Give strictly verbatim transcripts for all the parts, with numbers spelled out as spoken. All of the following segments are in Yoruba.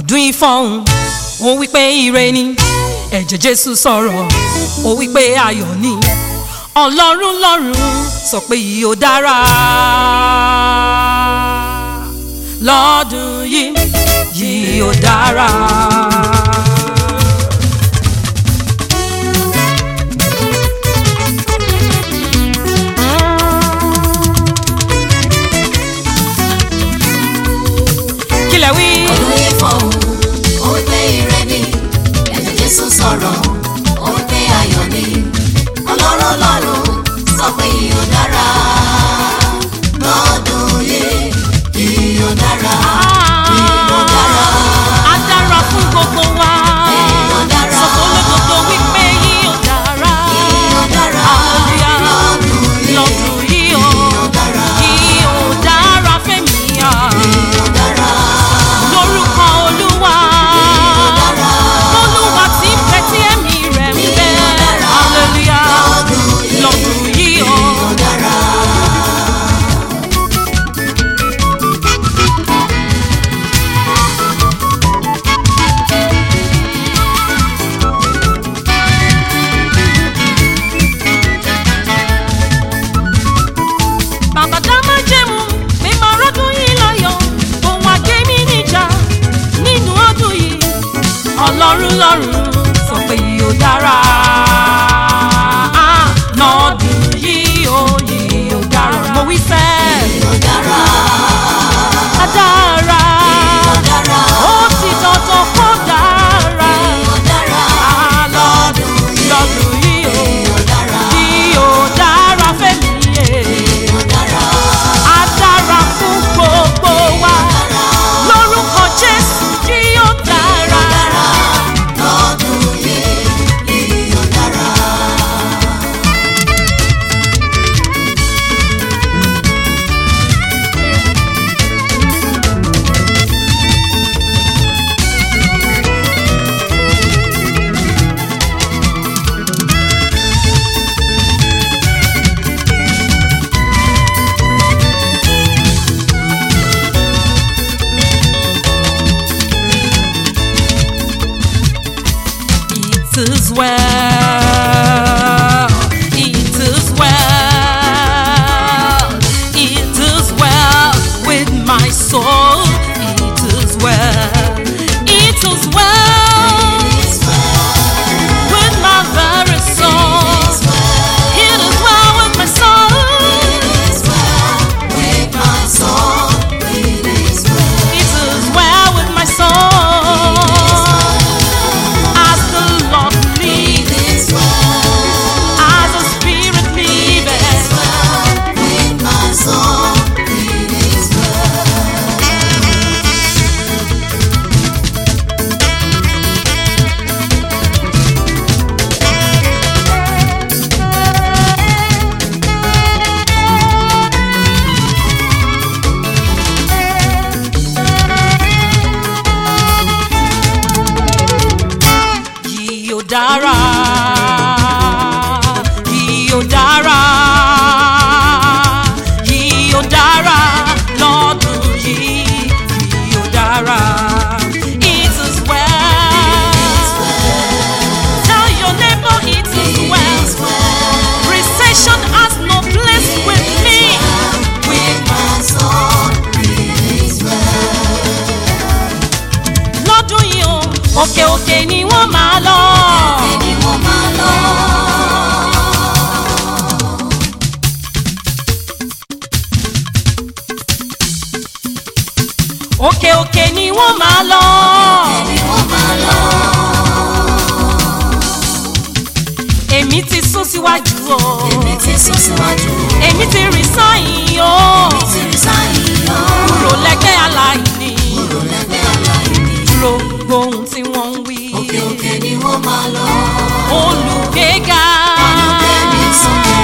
ọdún ìfọ̀hún ó wí pé ire ni, ẹ̀jẹ̀ Jésù sọ̀rọ̀ ó wí pé ayọ̀ ni, Ọlọ́run lọ́run sọ pé yìí ó dára lọ́dún yìí, yìí ó dára. Kílẹ̀ wí. Ọdún ìfọ̀hún ó wí pé ire ni, ẹ̀jẹ̀ Jésù sọ̀rọ̀ ó wí pé ayọ̀ ni, Ọlọ́run lọ́run sọ pé yìí ó dára lọ́dún yìí, yìí ó dára, yìí ó dára. Á dára fún gbogbo wa. Yìí ó dára. Sọ fún olódodo wípé yìí ó dára. Yìí ó dára. Hallelujah. Lọ́dún yìí. Lọ́dún yìí ó. Yìí ó dára. Yìí ó dára fẹ́mi à. Yìí ó dára. Lórúkọ Olúwa. Yìí ó dára. Olúwa tí ń bẹ tí ẹ̀mí rẹ̀ ń bẹ. Yìí ó dára. Hallelujah. Lọ́dún yìí. Lọ́dún yìí ó. Yìí ó dára. Bàbá dá májẹ̀mú pé máa rọ́dún yìí láyọ̀, òun àgbé mi níjà nínú ọdún yìí. Ọlọ́run lọ́run sọ pé yìí ó dára lọ́dún yìí ó, yìí ó dára. Mo wí sẹ́ Yìí ó dára. á dára, Yìí ó dára. ó ti dandan kó dára. Yìí ó dára. Ah, lọ́dún lọ́dún yìí ó, Yìí ó dára. yìí ó dára fẹ́mi yé. Yìí ó dára. Á dára fún gbogbo wa lórúkọ Jésù, yìí ó dára. Lọ́dún yìí, yìí ó dára. It is well, it is well, it is well with my soul. It is well, it is well with my very soul. It is well with my soul. With my soul, it is well. It is well with my soul. As the Lord leads, It is well. as the Spirit leads. With my soul, it is well. Yìí ó dára, yìí ó dára, yìí ó dára lọ́dún yìí, yìí ó dára. It is well. Tell your neighbor it is well. Recession has no place with me. With my soul, it is well. Lọ́dún yìí o, òkè òkè ni wọ́n máa lọ. Ẹni mo máa lọ. Òkè òkè ni wọ́n máa lọ. Ẹni mo máa lọ. Èmi ti sún síwájú o. Èmi ti sún síwájú. Èmi ti rìn sáyìn o. Èmi ti rí sáyìn yọ. Kúrò lẹ́gbẹ́ aláìní. Kúrò lẹ́gbẹ́ aláìní. Dúró gbóhùn tí wọ́n ń wí. Òkè òkè ni wọ́n máa lọ. Olùgbéga. Olùgbéni sókè.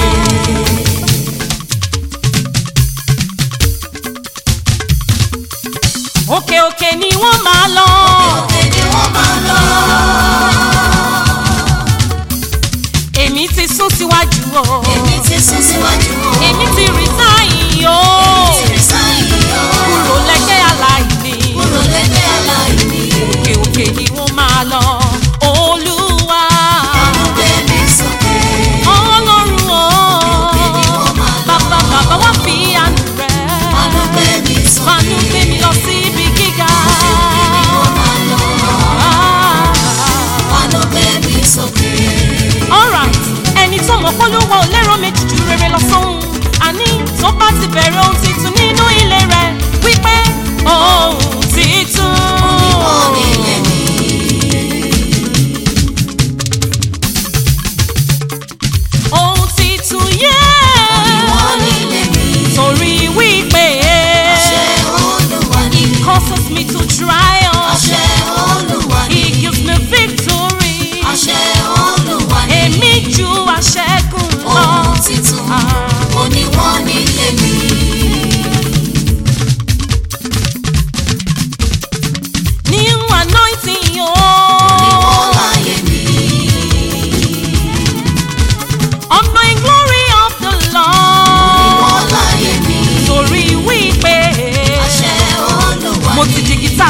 Òkè òkè ni wọ́n máa lọ. Òkè ni wọ́n máa lọ. Èmi ti sún síwájú o. Èmi ti sún síwájú. Èmi ti rìn sáyìn o. Èmi ti rí sáyìn yọ. Kúrò lẹ́gbẹ́ aláìní. Kúrò lẹ́gbẹ́ aláìní.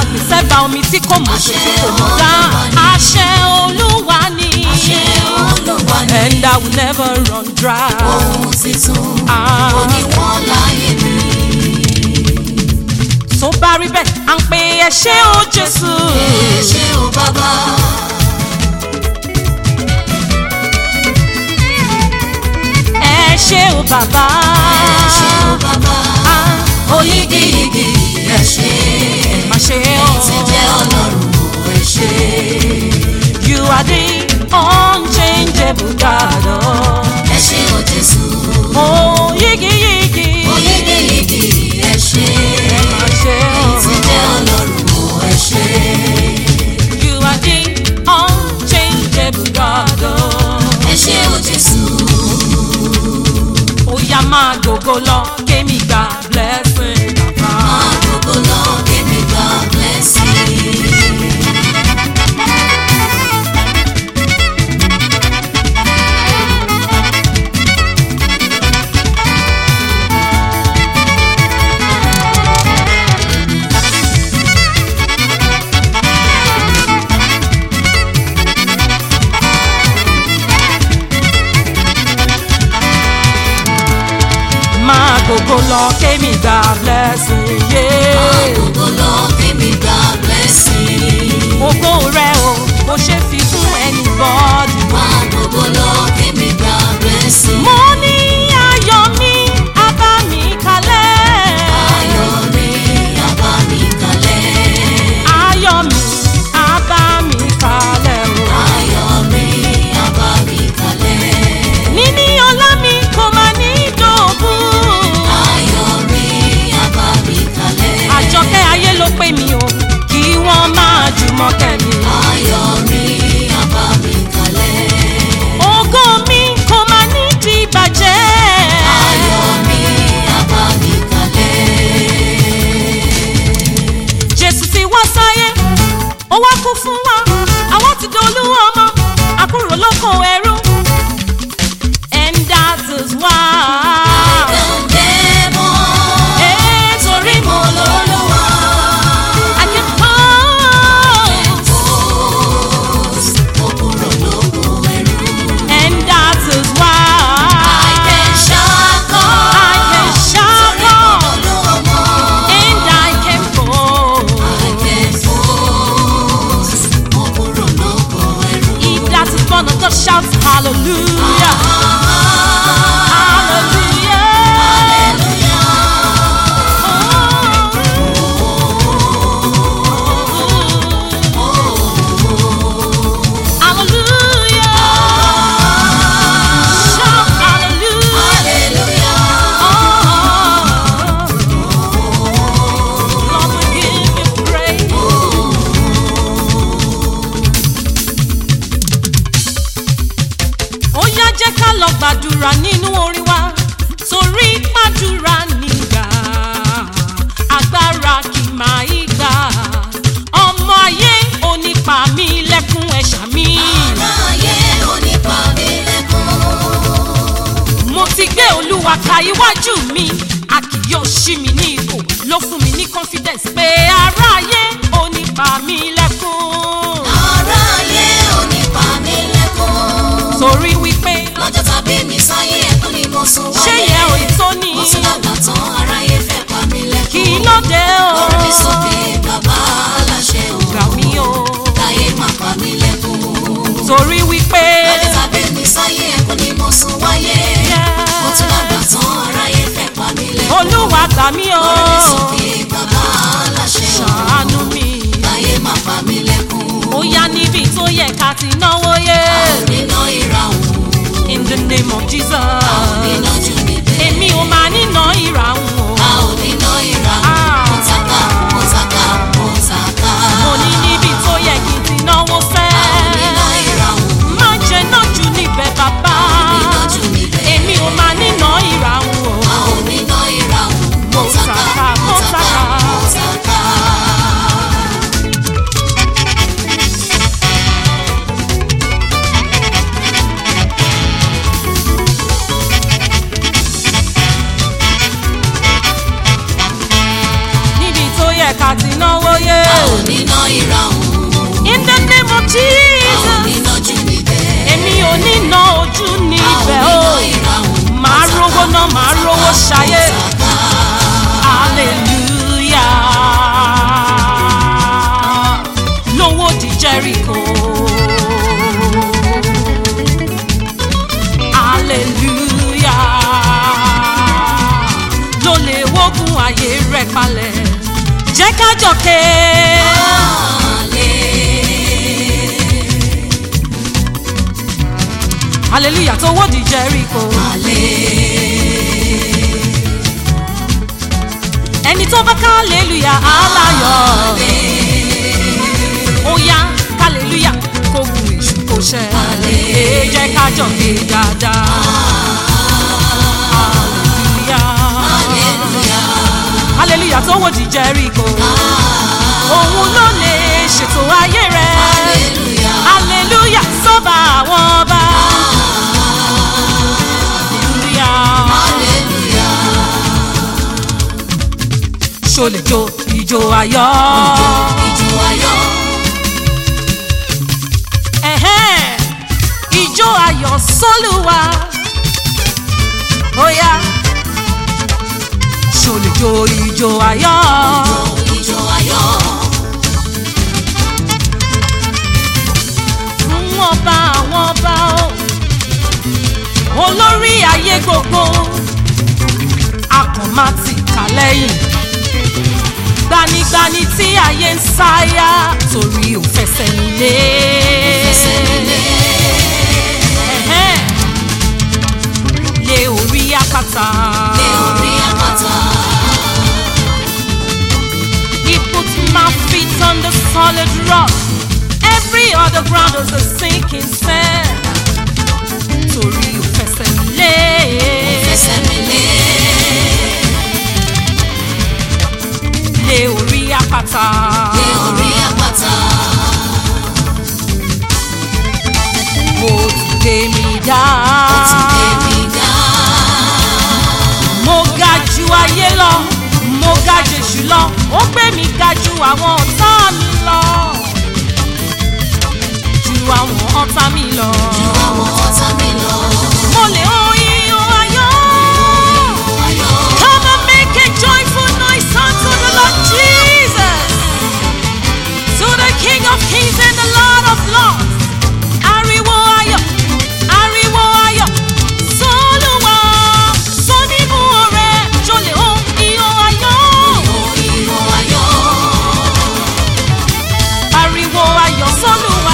fòpin sẹ́bà omi tí kò mọ̀ ṣe tí kò mọ̀ dá. Àṣẹ Olúwa ni. Àṣẹ Olúwa ni. And I will never run dry. Ohun titun Ah. oníwọ̀n láyé mi. Tó bá rí bẹ́ẹ̀, à ń pe ẹ ṣé o Jésù. Ẹ ṣé o bàbá. Ẹ ṣé o bàbá. Ẹ ṣé o bàbá. Ah. Oyigiyigi ẹ ṣé. Má ṣe Ẹ o. ti jẹ́ Ọlọ́run ẹ ṣé. You are the unchangeable God. Oh. Ẹ ṣé o Jésù. Oh, yigi yigi. Oyigiyigi ẹ ṣé. Má ṣe Ẹ ti o. jẹ́ Ọlọ́run ẹ ṣé. You are the unchangeable God. Oh. Ẹ ṣé o Jésù. Ó yá máa gògó lọ, kémi gba blessing bàbá. Máa gbogbo lọ kémi gba blessing. Máa gògó lọ, kémi gba blessing. Máa Yeah. gbogbo lọ kémi gba blessing. Ògo rẹ̀ o, kò ṣe fi fún anybody. Máa gbogbo lọ kémi gba blessing. Mo ní ayọ̀ mi, á bá mi kalẹ̀. Ayọ̀ mi á bá mi kalẹ̀. Ayọ̀ mi, á bá mi kalẹ̀ o. Ayọ̀ mi á bá mi kalẹ̀. Níní ọlá mi kò máa ní dògún. Ayọ̀ mi á bá mi kalẹ̀. Àjọkẹ́ ayé ló pè mí o, kí wọ́n máa jùmọ̀ kẹ́mi. Ayọ̀ mi á bá mi kalẹ̀. Ògo mi kò máa ní di ìbàjẹ́. Ayọ̀ mi á bá mi kalẹ̀. Jésù ti wá sáyé, ó wá kú fún wa, àwa ti dolú ọmọ, àkúrò lóko ẹrú. And that is why. Dẹ́mọ̀ Eh, torí mo Olúwa. I can pause. Mo kúrò lóko ẹrú. And that is why. I can ṣákọ́. I can shout on. Olúọmọ. And I can pause. I can pause. Mo kúrò lóko ẹrú. If that is one of the shouts, hallelujah. Hallelujah. Hallelujah. Shout hallelujah. Oh, Lord, we give you praise. Ó yá jẹ́ ká lọ gbàdúrà nínú orin wa torí gbàdúrà nígbà agbára kì máa í gbà ọmọ ayé onípa mi lẹ́kún ẹ̀ṣà mi. Aráyé onípa mi lẹ́kún. Mo ti gbé Olúwa ka iwájú mi a kì yóò ṣí mi ní ipò ló fún mi ní confidence pé aráyé onípa mi lẹ́kún. Aráyé onípa mi lẹ́kún. Torí wípé Lọ́jọ́ tàbí mi sáyé ẹkún ni mo sùn wáyé. ṣé yẹ òyìn tó ní Mo tún dàgbà tán aráyé fẹ́ pa mí lẹ́kún. kí ló dé o. Orí mi sókè bàbá aláṣẹ o. Gbà mí o. Láyé má pa mí lẹ́kún. Torí wípé Lọ́jọ́ tàbí mi sáyé ẹkún ni mo sùn wáyé. Mo tún dàgbà tán aráyé fẹ́ pa mí lẹ́kún. Olúwa gbà mí o. Orí mi sókè bàbá aláṣẹ o. Ṣàánú mi. Láyé má pa mí lẹ́kún. Ó yá níbi tó yẹ ká ti náwó yé. Nínú ìràwọ̀. In the name of Jesus. Nínú jù níbẹ̀. Èmi ò máa níná ìràwọ̀ o. A ò níná ìràwọ̀. Mo taka, mo taka, mo taka. Mo ní níbi tó yẹ kí n ti náwó fẹ́. A ò níná ìràwọ̀. Má jẹ náà jù níbẹ̀ bàbá. Nínú jù níbẹ̀. Èmi ò máa níná ìràwọ̀ o. A ò níná ìràwọ̀. Mo taka, mo taka, mo taka. náà máa rówó ṣayé. Hallelujah. Lówó di Jericho. Hallelujah. Ló lè wógun ayé rẹ̀ palẹ̀. Jẹ́ ká jọ̀kẹ́. Hallelujah tó wó di Jericho. Ẹni tó bá ká hallelujah aláyọ̀. Ó yá hallelujah kó gun èṣù kó ṣẹ́. Ẹ jẹ́ ká jọ̀kẹ́ dáadáa. Hallelujah. Hallelujah tó wó di Jericho. Òun ló lè ṣètò ayé rẹ̀. Hallelujah sọ́ba àwọn ọba. Ṣó lè jó ijó ayọ̀. Ijó ayọ̀. Ẹ̀hẹ́n, ijó ayọ̀ sólúwa. Ó yá. Ṣó lè jó ijó ayọ̀. Ijó ayọ̀. Fún ọba àwọn ọba o. Olórí ayé gbogbo. Akàn máa ti kà lẹ́yìn. Gbanigbani tí ayé ń sáyà torí ò fẹsẹ̀ nílé. Fẹsẹ̀ nílé. Lé orí àpáta. Lé orí àpáta. He put my feet on the solid rock. Every other ground was a sinking sand. Torí ò fẹsẹ̀ nílé. Fẹsẹ̀ nílé. Lé orí àpáta. Lé orí àpáta. Ó tún gbé mi dá. Ó tún gbé mi dá. Mo ga ju ayé lọ, mo ga jèṣù lọ, ó gbé mi ga ju àwọn ọ̀tá mi lọ. Ju àwọn ọ̀tá mi lọ. Ju àwọn ọ̀tá mi lọ. Mo lè oyin o ayọ̀. Come and make a joyful noise unto the Lord Jesus, to the King of Kings and the Lord of Lords. Ariwo ayọ̀, ariwo ayọ̀, s'Olúwa, s'onímú ọrẹ, jọlẹ̀ o iyọ̀ ayọ̀. Iyọ̀ ayọ̀. Ariwo ayọ̀ s'Olúwa,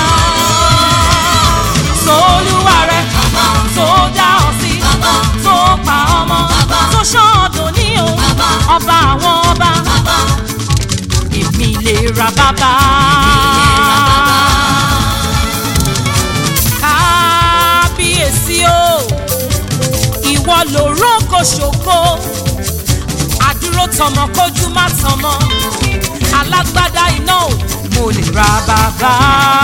s'Olúwa rẹ̀, tó dá ọ sí, tó pa ọmọ, tó ṣọ́ ọdún ní o, ọba àwọn ọba. Èmi lè ra bàbá. Kábíyèsí o, ìwọ lòró kò ṣògo, àdúró tọmọ kójú má tọmọ, alágbádá iná o, mo lè ra bàbá.